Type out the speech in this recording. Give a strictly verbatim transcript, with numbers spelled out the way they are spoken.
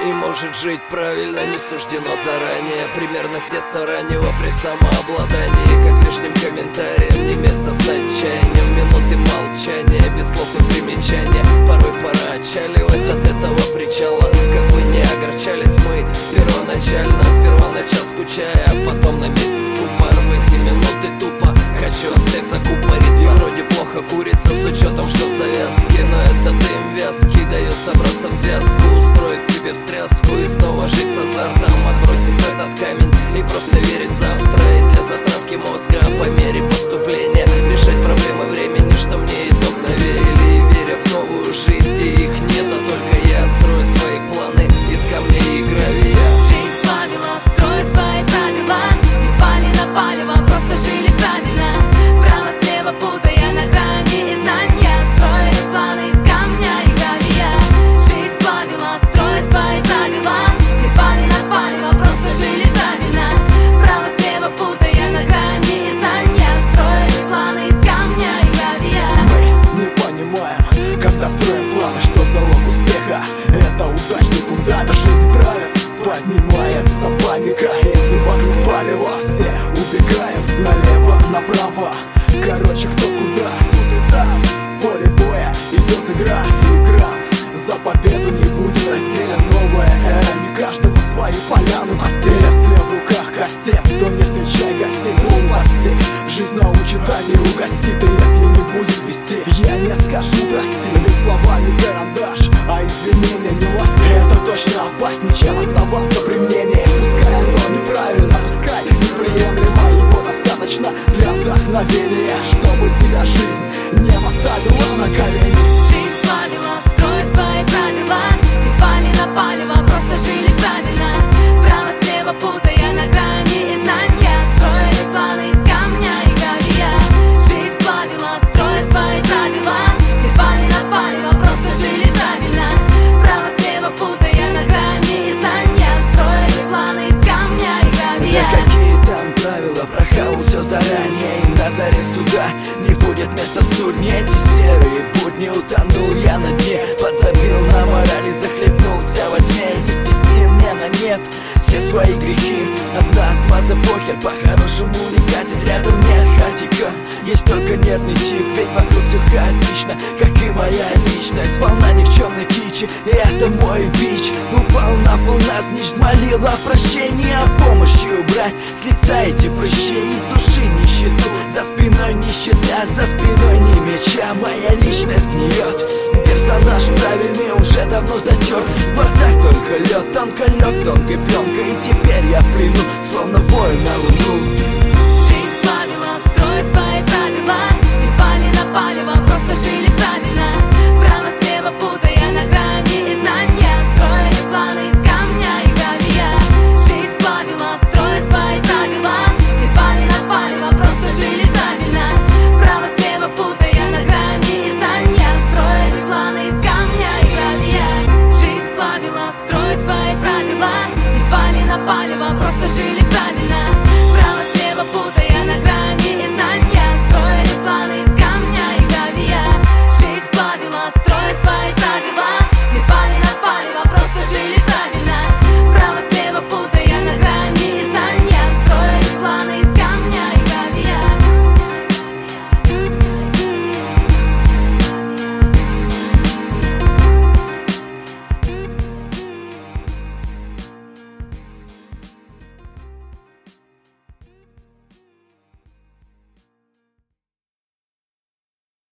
и может жить правильно, не суждено заранее. Примерно с детства раннего при самообладании, как лишним комментарием не место с отчаянием. Минуты молчания, без слов и примечания. Порой пора отчаливать от этого причала. Как бы не огорчались мы первоначально, сперва на час скучая, а потом на месяц ступор. В эти минуты тупо хочу от всех закупориться. И вроде плохо курица с учетом, что в завязке, но этот дым вязкий дает собраться в связку, устроив себе встряску и снова жить с азартом, отбросив этот камень и просто верить в завтра. И для затравки мозга по мере поступления решать проблемы времени, что мне и дом навеяли. И веря в новую жизнь, где их нет, а только я строю свои планы из камня и гравия. Жизнь плавила, строю свои правила, не пали на палево, просто жили правильно. Право-слево путая на грани и знания, строили планы из камня и гравия. Жизнь плавила, строю свои правила, не пали на палево, просто жили правильно. Право-слева путая на грани и знания, строили планы из камня и гравия. Мы не понимаем, когда строим планы, что залог успеха. Это удачный фундамент. Жизнь правит, поднимается паника. Если вокруг палева, все убегаем налево, направо. Короче, кто куда, тут и там. Поле боя, идет игра, и грант за победу не будет разделен. Новая эра, не каждому свои поляны постелят. Если в руках кастет, то не встречай гостей глупостей. Жизнь научит, а не угостит. И если не будет вести, я не скажу прости. Ведь слова не карандаш, а извинения не власть. Это точно опаснее, чем оставаться при мнении. Пускай оно неправильно, пускай неприемлемо, его достаточно для вдохновения, чтобы тебя жизнь не поставила на колени. Жизнь плавила, строю свои правила, не пали на палево, просто жили правильно. Право-слева путая на грани и знания, строили планы из камня и гравия. Жизнь плавила, строю свои правила, не пали на палево, просто жили правильно. Право-слева путая на грани и знания, строили планы из камня и гравия. Да какие там правила, прохавал все заранее. И на заре суда не будет места в сурне. Эти серые будни, утонул я на дне, подзабил на морали, захлебнулся во тьме. И не свести мне на нет все свои грехи. Одна отмаза, похер, по-хорошему не катит. Рядом нет хатика, есть только нервный тик. Ведь вокруг все хаотично, как и моя личность. Полна никчемной кичи, и это мой бич. Упал на пол навзничь, взмолил о прощении, о помощи убрать с лица эти прыщи. Из души нищету, за спиной нищета, за спиной ни меча. Мои